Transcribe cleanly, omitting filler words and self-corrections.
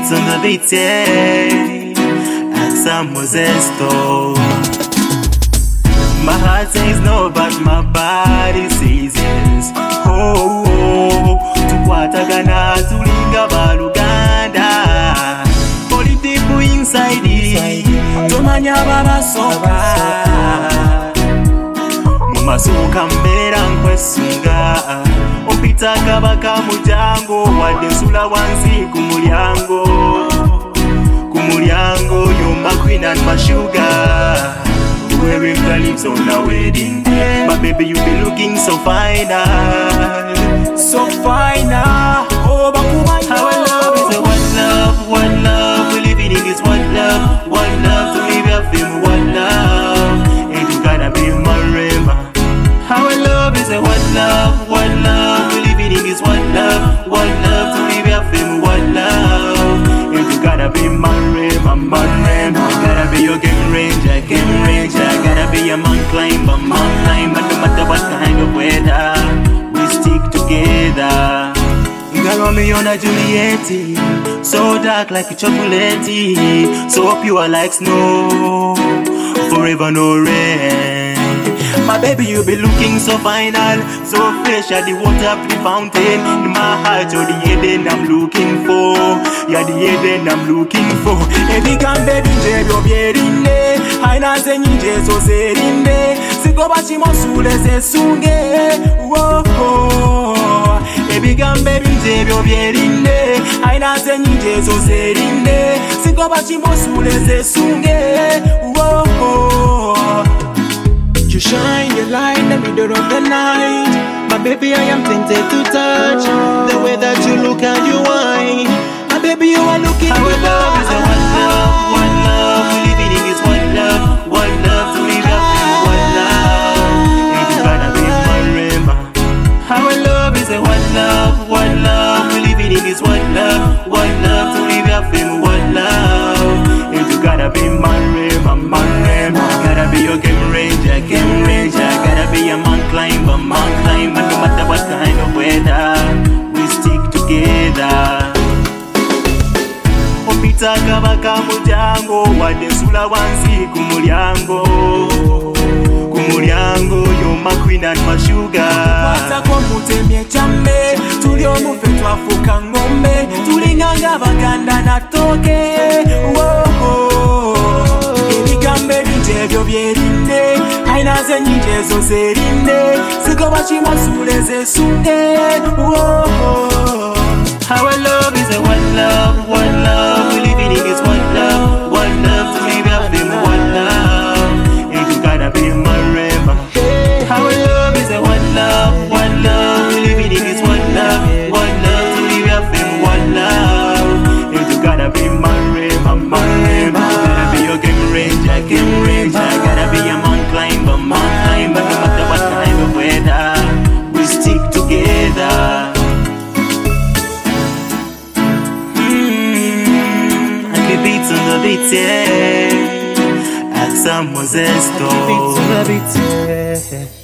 beats on the beats, yeah. Axam was esto. My heart says no, but my body says yes. Oh, oh, tukwatagana tulinga baluganda. Politiku inside it, tomanya babasoba. Mumasuka mbera nkwesunga. Opita kabaka mujango, wadesula wansi kumulyango. Kumulyango, you're my queen and my sugar. Wearing the lips on the wedding day. But baby, you be looking so fine, so fine. Oh, Bakuma, how I love is a one love. We living in this one love to live your film, one love. And you gotta be my river. How I love is a one love. We living in this one love to live your film, one love. And you gotta be my river, my river. Gotta be your game ranger, gotta be a mountain climber, no matter what kind of weather, we stick together. Romeo and Juliet, so dark like a chocolate, so pure like snow, forever no rain. My baby, you be looking so final, so fresh at the water of the fountain. In my heart, you're the Eden I'm looking for. You're the Eden I'm looking for. Every can baby, you're bierinde. Haina zenye so serinde. Siko bachi mosule se sunge. Whoa, every can baby, you're bierinde. Haina zenye so serinde. Siko bachi mosule se sunge. Whoa. You shine your light in the middle of the night. My baby, I am tempted to touch the way that you look and you whine. My baby, you are looking good. Our love is a one love. We living in this one love to live your film, one love. And you gotta be my river. Our love is a one love. We living in this one love to live your film, one love. And you gotta be my river, my river. Gotta be your game ranger, gotta be a mountain climber, no matter what kind of weather, we stick together. Opita kabaka mujango, wadesula wansi kumulyango. Kumulyango, you're my queen and my sugar. Wata kwa mutemye chambe, tulio mufe twafuka ngombe, tulinganga baganda na toke. Ebyo byerinde, haina zenye zo serinde. Siko bachi masule ze sunge. Our love is a one love. We living in this one love to live your film, one love. And you gotta be my river. Our love is a one love. We living in this one love to live your film, one love. And you gotta be my river, my river. Gotta be your game ranger, gotta be a mountain climber, no matter what kind of weather, we stick together. I beats on the beats, yeah. Axam was esto. Beats on the beats, yeah.